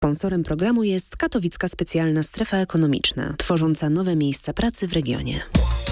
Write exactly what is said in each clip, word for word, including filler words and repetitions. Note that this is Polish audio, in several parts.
Sponsorem programu jest Katowicka Specjalna Strefa Ekonomiczna, tworząca nowe miejsca pracy w regionie.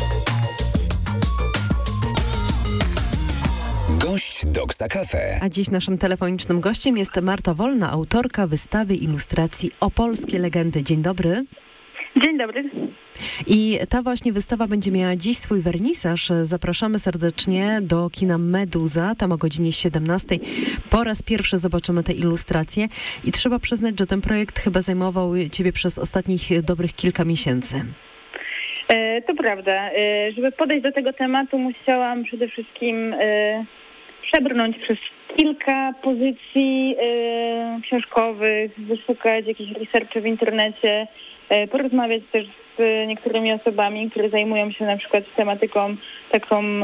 Gość Doksa Cafe. A dziś naszym telefonicznym gościem jest Marta Wolna, autorka wystawy ilustracji Opolskie legendy. Dzień dobry. Dzień dobry. I ta właśnie wystawa będzie miała dziś swój wernisaż. Zapraszamy serdecznie do kina Meduza, tam o godzinie siedemnastej. Po raz pierwszy zobaczymy te ilustracje i trzeba przyznać, że ten projekt chyba zajmował Ciebie przez ostatnich dobrych kilka miesięcy. E, to prawda. E, żeby podejść do tego tematu, musiałam przede wszystkim e, przebrnąć przez kilka pozycji e, książkowych, wyszukać jakichś researchy w internecie, e, porozmawiać też z niektórymi osobami, które zajmują się na przykład tematyką taką e,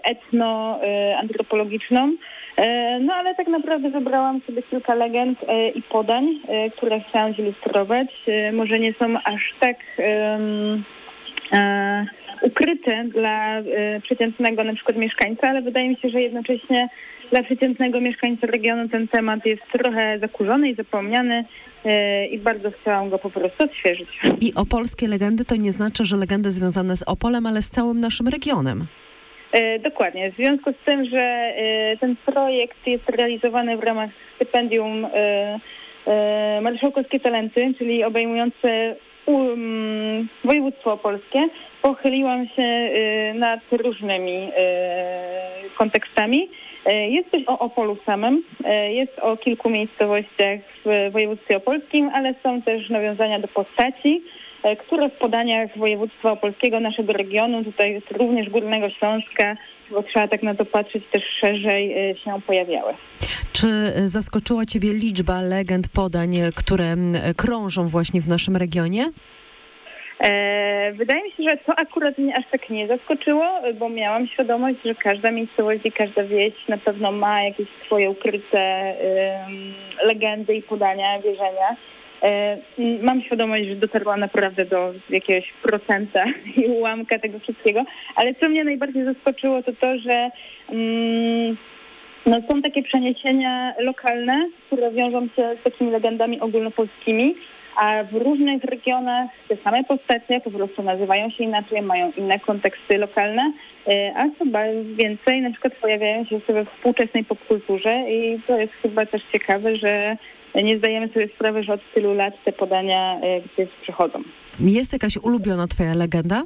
etno-antropologiczną. E, no ale tak naprawdę wybrałam sobie kilka legend e, i podań, e, które chciałam zilustrować. E, może nie są aż tak e, e, ukryte dla e, przeciętnego na przykład mieszkańca, ale wydaje mi się, że jednocześnie dla przeciętnego mieszkańca regionu ten temat jest trochę zakurzony i zapomniany e, i bardzo chciałam go po prostu odświeżyć. I opolskie legendy to nie znaczy, że legendy związane z Opolem, ale z całym naszym regionem. E, dokładnie. W związku z tym, że e, ten projekt jest realizowany w ramach stypendium e, e, Marszałkowskie Talenty, czyli obejmujące um, województwo opolskie, pochyliłam się e, nad różnymi e, kontekstami. E, jest coś o Opolu samym, e, jest o kilku miejscowościach w województwie opolskim, ale są też nawiązania do postaci, które w podaniach województwa opolskiego, naszego regionu, tutaj również Górnego Śląska, bo trzeba tak na to patrzeć też szerzej, się pojawiały. Czy zaskoczyła Ciebie liczba legend, podań, które krążą właśnie w naszym regionie? E, wydaje mi się, że to akurat mnie aż tak nie zaskoczyło, bo miałam świadomość, że każda miejscowość i każda wieś na pewno ma jakieś swoje ukryte y, legendy i podania, wierzenia. Mam świadomość, że dotarłam naprawdę do jakiegoś procenta i ułamka tego wszystkiego, ale co mnie najbardziej zaskoczyło, to to, że mm, no, są takie przeniesienia lokalne, które wiążą się z takimi legendami ogólnopolskimi, a w różnych regionach te same postacie po prostu nazywają się inaczej, mają inne konteksty lokalne, a chyba więcej na przykład pojawiają się sobie w współczesnej popkulturze i to jest chyba też ciekawe, że nie zdajemy sobie sprawy, że od tylu lat te podania gdzieś przechodzą. Jest jakaś ulubiona Twoja legenda?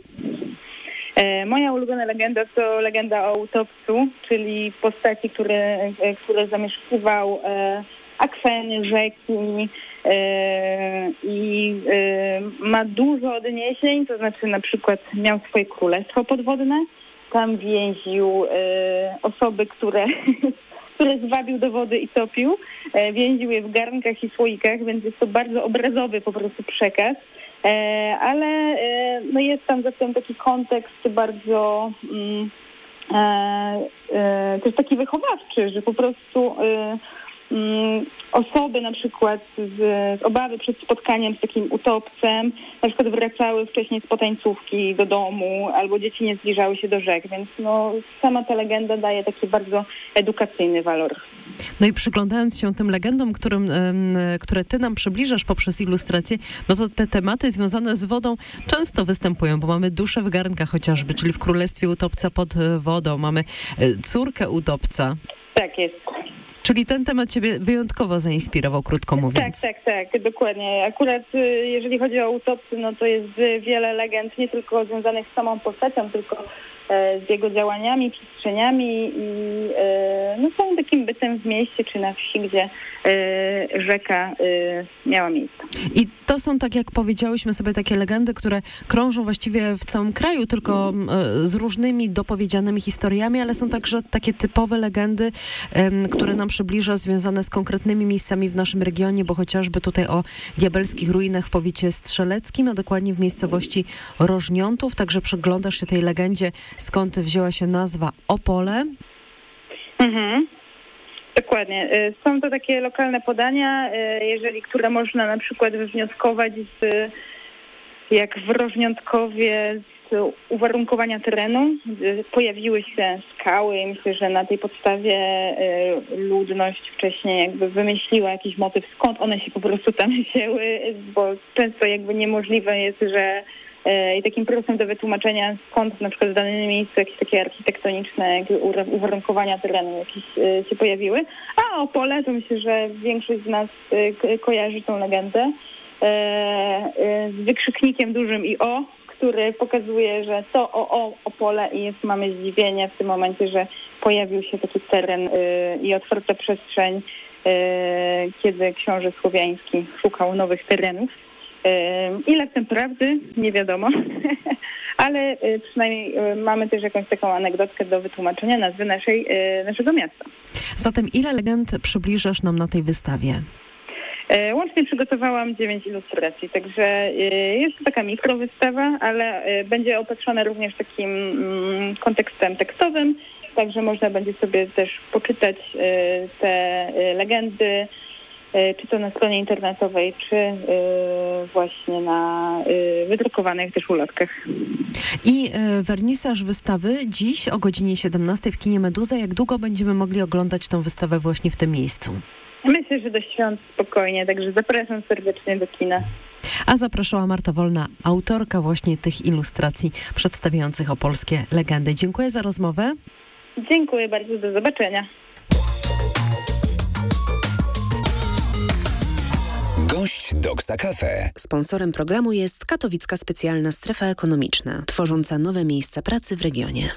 E, moja ulubiona legenda to legenda o utopcu, czyli postaci, które, które zamieszkiwał e, akweny, rzeki e, i e, ma dużo odniesień, to znaczy na przykład miał swoje królestwo podwodne, tam więził e, osoby, które... które zwabił do wody i topił, e, więził je w garnkach i słoikach, więc jest to bardzo obrazowy po prostu przekaz, e, ale e, no jest tam zatem taki kontekst bardzo mm, e, e, też taki wychowawczy, że po prostu e, mm, osoby na przykład z, z obawy przed spotkaniem z takim utopcem na przykład wracały wcześniej z potańcówki do domu albo dzieci nie zbliżały się do rzek, więc no, sama ta legenda daje taki bardzo edukacyjny walor. No i przyglądając się tym legendom, którym, które ty nam przybliżasz poprzez ilustrację, no to te tematy związane z wodą często występują, bo mamy duszę w garnkach chociażby, czyli w Królestwie Utopca pod wodą, mamy córkę utopca. Tak jest. Czyli ten temat Ciebie wyjątkowo zainspirował, krótko mówiąc. Tak, tak, tak, dokładnie. Akurat jeżeli chodzi o utopcy, no to jest wiele legend, nie tylko związanych z samą postacią, tylko z jego działaniami, przestrzeniami i no, całym takim bytem w mieście czy na wsi, gdzie rzeka miała miejsce. I to są, tak jak powiedziałyśmy sobie, takie legendy, które krążą właściwie w całym kraju, tylko z różnymi dopowiedzianymi historiami, ale są także takie typowe legendy, które nam przybliża, związane z konkretnymi miejscami w naszym regionie, bo chociażby tutaj o diabelskich ruinach w powiecie strzeleckim, a dokładnie w miejscowości Rożniątów. Także przyglądasz się tej legendzie, skąd wzięła się nazwa Opole. Mhm. Dokładnie. Są to takie lokalne podania, jeżeli, które można na przykład wywnioskować z, jak w Rożniątkowie, z uwarunkowania terenu. Pojawiły się skały i myślę, że na tej podstawie ludność wcześniej jakby wymyśliła jakiś motyw, skąd one się po prostu tam wzięły, bo często jakby niemożliwe jest, że i takim prostem do wytłumaczenia, skąd na przykład w danym miejscu jakieś takie architektoniczne jakby uwarunkowania terenu jakieś się pojawiły. A Opole to myślę, że większość z nas kojarzy tą legendę z wykrzyknikiem dużym i o, który pokazuje, że to o, o Opole i jest, mamy zdziwienie w tym momencie, że pojawił się taki teren i otwarta przestrzeń, kiedy książę Słowiański szukał nowych terenów. Ile w tym prawdy? Nie wiadomo, ale przynajmniej mamy też jakąś taką anegdotkę do wytłumaczenia nazwy naszej, naszego miasta. Zatem ile legend przybliżasz nam na tej wystawie? Łącznie przygotowałam dziewięć ilustracji, także jest to taka mikrowystawa, ale będzie opatrzona również takim kontekstem tekstowym, także można będzie sobie też poczytać te legendy, czy to na stronie internetowej, czy właśnie na wydrukowanych też ulotkach. I wernisaż wystawy dziś o godzinie siedemnastej w kinie Meduza. Jak długo będziemy mogli oglądać tę wystawę właśnie w tym miejscu? Myślę, że do świąt spokojnie, także zapraszam serdecznie do kina. A zapraszała Marta Wolna, autorka właśnie tych ilustracji przedstawiających opolskie legendy. Dziękuję za rozmowę. Dziękuję bardzo, do zobaczenia. Gość Doksa Cafe. Sponsorem programu jest Katowicka Specjalna Strefa Ekonomiczna, tworząca nowe miejsca pracy w regionie.